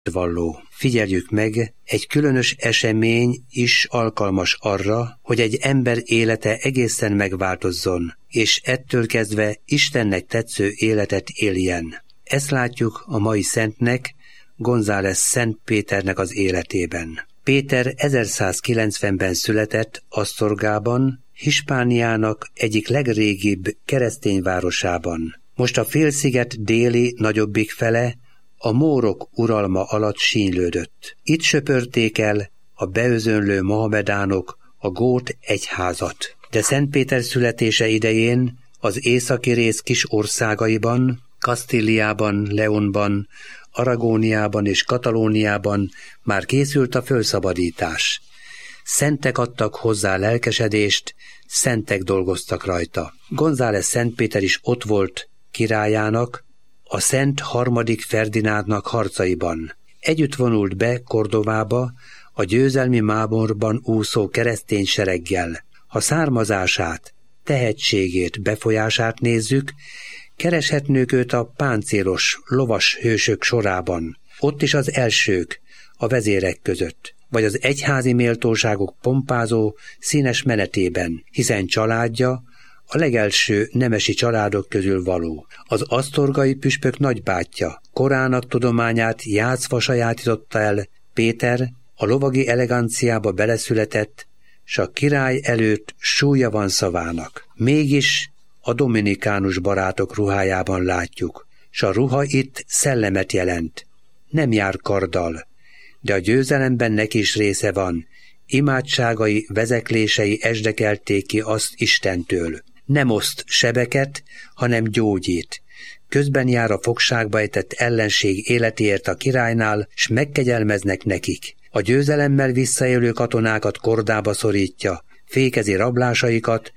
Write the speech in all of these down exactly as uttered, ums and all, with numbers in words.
valló. Figyeljük meg, egy különös esemény is alkalmas arra, hogy egy ember élete egészen megváltozzon, és ettől kezdve Istennek tetsző életet éljen. Ezt látjuk a mai szentnek, González Szent Péternek az életében. Péter ezerszázkilencvenben született Asztorgában, Hispániának egyik legrégibb keresztény városában. Most a félsziget déli nagyobbik fele a mórok uralma alatt sínylődött. Itt söpörték el a beözönlő mohamedánok a gót egyházat. De Szent Péter születése idején az északi rész kis országaiban, Kasztíliában, Leonban, Aragóniában és Katalóniában már készült a fölszabadítás. Szentek adtak hozzá lelkesedést, szentek dolgoztak rajta. González Szent Péter is ott volt királyának, a Szent harmadik Ferdinándnak harcaiban. Együtt vonult be Kordovába a győzelmi mámorban úszó keresztény sereggel. Ha származását, tehetségét, befolyását nézzük, kereshetnünk őt a páncélos, lovas hősök sorában. Ott is az elsők, a vezérek között, vagy az egyházi méltóságok pompázó, színes menetében, hiszen családja a legelső nemesi családok közül való. Az asztorgai püspök nagybátyja, korának tudományát játszva sajátította el, Péter a lovagi eleganciába beleszületett, s a király előtt súlya van szavának. Mégis a dominikánus barátok ruhájában látjuk, s a ruha itt szellemet jelent. Nem jár karddal, de a győzelemben neki is része van. Imádságai, vezeklései esdekelték ki azt Istentől. Nem oszt sebeket, hanem gyógyít. Közben jár a fogságba ejtett ellenség életéért a királynál, s megkegyelmeznek nekik. A győzelemmel visszaélő katonákat kordába szorítja, fékezi rablásaikat,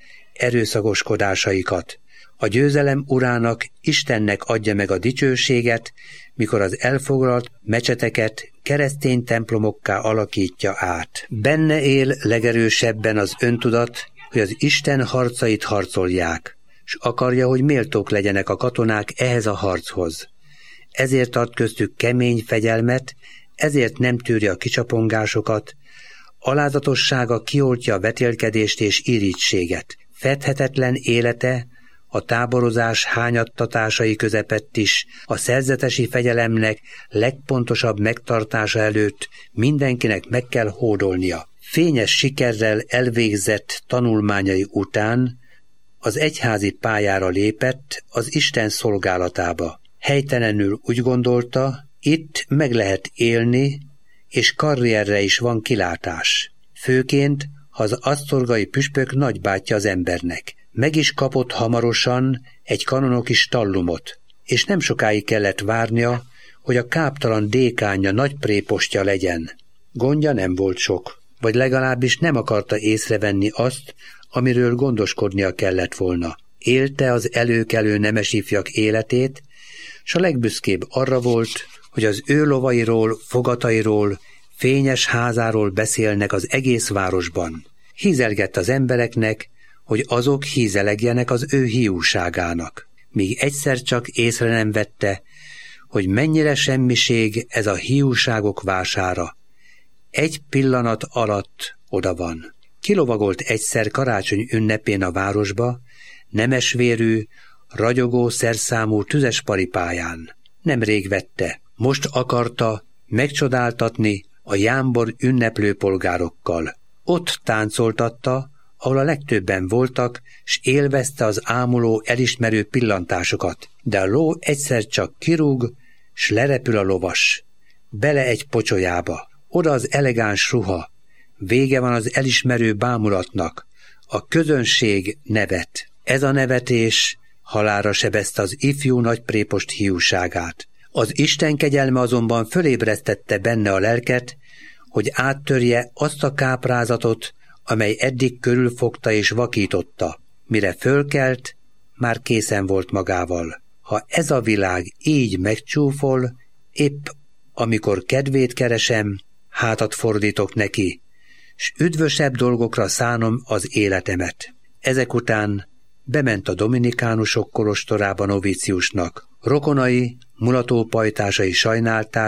erőszakoskodásaikat. A győzelem urának, Istennek adja meg a dicsőséget, mikor az elfoglalt mecseteket keresztény templomokká alakítja át. Benne él legerősebben az öntudat, hogy az Isten harcait harcolják, s akarja, hogy méltók legyenek a katonák ehhez a harchoz. Ezért ad köztük kemény fegyelmet, ezért nem tűri a kicsapongásokat, alázatossága kioltja a vetélkedést és irítséget. Fedhetetlen élete a táborozás hányattatásai közepett is a szerzetesi fegyelemnek legpontosabb megtartása előtt mindenkinek meg kell hódolnia. Fényes sikerrel elvégzett tanulmányai után az egyházi pályára lépett az Isten szolgálatába. Helytelenül úgy gondolta, itt meg lehet élni, és karrierre is van kilátás. Főként, ha az asztorgai püspök nagybátyja az embernek. Meg is kapott hamarosan egy kanonoki stallumot, és nem sokáig kellett várnia, hogy a káptalan dékánja nagy prépostja legyen. Gondja nem volt sok, vagy legalábbis nem akarta észrevenni azt, amiről gondoskodnia kellett volna. Élte az előkelő nemes ifjak életét, s a legbüszkébb arra volt, hogy az ő lovairól, fogatairól, fényes házáról beszélnek az egész városban. Hízelgett az embereknek, hogy azok hízelegjenek az ő hiúságának, míg egyszer csak észre nem vette, hogy mennyire semmiség ez a hiúságok vására. Egy pillanat alatt oda van. Kilovagolt egyszer karácsony ünnepén a városba, nemesvérű, ragyogó szerszámú tüzes paripáján. Nemrég vette, most akarta megcsodáltatni a jámbor ünneplő polgárokkal. Ott táncoltatta, ahol a legtöbben voltak, s élvezte az ámuló, elismerő pillantásokat. De a ló egyszer csak kirúg, s lerepül a lovas. Bele egy pocsolyába. Oda az elegáns ruha. Vége van az elismerő bámulatnak. A közönség nevet. Ez a nevetés halálra sebezte az ifjú nagyprépost hiúságát. Az Isten kegyelme azonban fölébresztette benne a lelket, hogy áttörje azt a káprázatot, amely eddig körülfogta és vakította. Mire fölkelt, már készen volt magával. Ha ez a világ így megcsúfol, épp amikor kedvét keresem, hátat fordítok neki, s üdvösebb dolgokra szánom az életemet. Ezek után bement a dominikánusok kolostorába novíciusnak. Rokonai, mulatópajtásai sajnálták,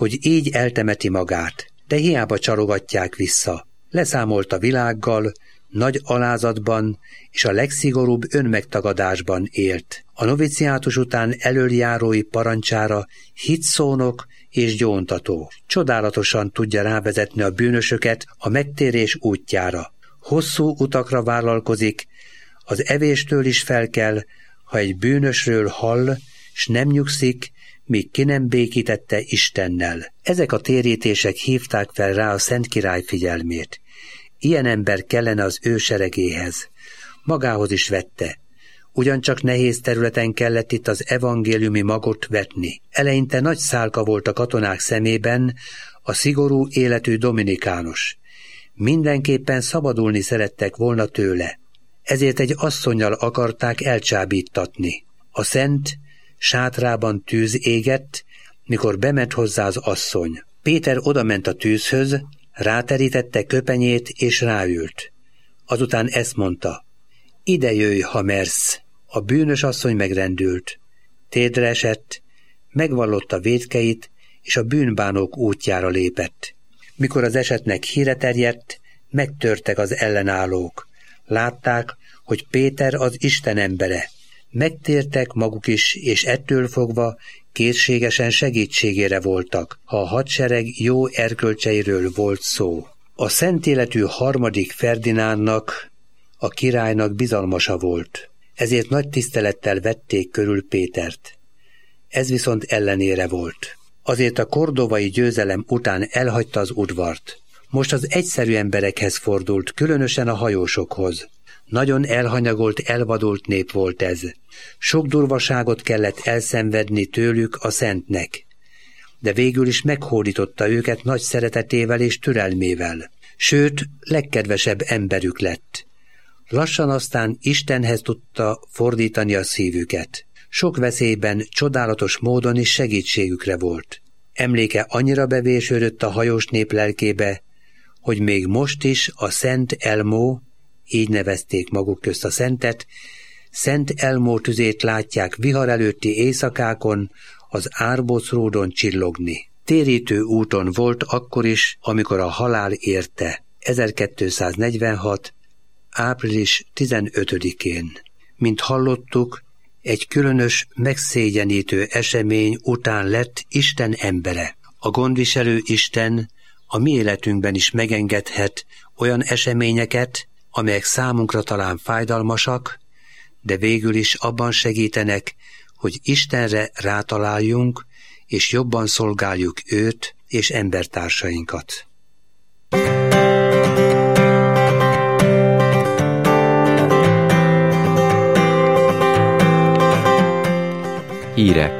hogy így eltemeti magát, de hiába csalogatják vissza. Leszámolt a világgal, nagy alázatban és a legszigorúbb önmegtagadásban élt. A noviciátus után elöljárói parancsára hitszónok és gyóntató. Csodálatosan tudja rávezetni a bűnösöket a megtérés útjára. Hosszú utakra vállalkozik, az evéstől is felkel, ha egy bűnösről hall, s nem nyugszik, míg ki nem békítette Istennel. Ezek a térítések hívták fel rá a Szent Király figyelmét. Ilyen ember kellene az ő seregéhez. Magához is vette. Ugyancsak nehéz területen kellett itt az evangéliumi magot vetni. Eleinte nagy szálka volt a katonák szemében a szigorú életű dominikános. Mindenképpen szabadulni szerettek volna tőle. Ezért egy asszonnyal akarták elcsábítatni. A szent sátrában tűz égett, mikor bement hozzá az asszony. Péter odament a tűzhöz, ráterítette köpenyét és ráült. Azután ezt mondta: ide jöjj, ha mersz. A bűnös asszony megrendült. Térdre esett, megvallotta vétkeit, és a bűnbánók útjára lépett. Mikor az esetnek híre terjedt, megtörtek az ellenállók. Látták, hogy Péter az Isten embere. Megtértek maguk is, és ettől fogva készségesen segítségére voltak, ha a hadsereg jó erkölcseiről volt szó. A szent életű harmadik Ferdinándnak, a királynak bizalmasa volt, ezért nagy tisztelettel vették körül Pétert. Ez viszont ellenére volt. Azért a kordovai győzelem után elhagyta az udvart. Most az egyszerű emberekhez fordult, különösen a hajósokhoz. Nagyon elhanyagolt, elvadult nép volt ez. Sok durvaságot kellett elszenvedni tőlük a szentnek, de végül is meghódította őket nagy szeretetével és türelmével. Sőt, legkedvesebb emberük lett. Lassan aztán Istenhez tudta fordítani a szívüket. Sok veszélyben csodálatos módon is segítségükre volt. Emléke annyira bevésődött a hajós nép lelkébe, hogy még most is a Szent Elmó, így nevezték maguk közt a szentet, Szent Elmó tüzét látják vihar előtti éjszakákon az árbocródon csillogni. Térítő úton volt akkor is, amikor a halál érte, ezerkétszáznegyvenhat. április tizenötödikén. Mint hallottuk, egy különös, megszégyenítő esemény után lett Isten embere. A gondviselő Isten a mi életünkben is megengedhet olyan eseményeket, amelyek számunkra talán fájdalmasak, de végül is abban segítenek, hogy Istenre rátaláljunk, és jobban szolgáljuk őt és embertársainkat. Hírek.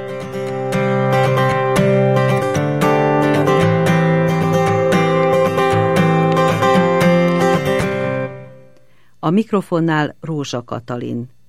A mikrofonnál Rózsa Katalin.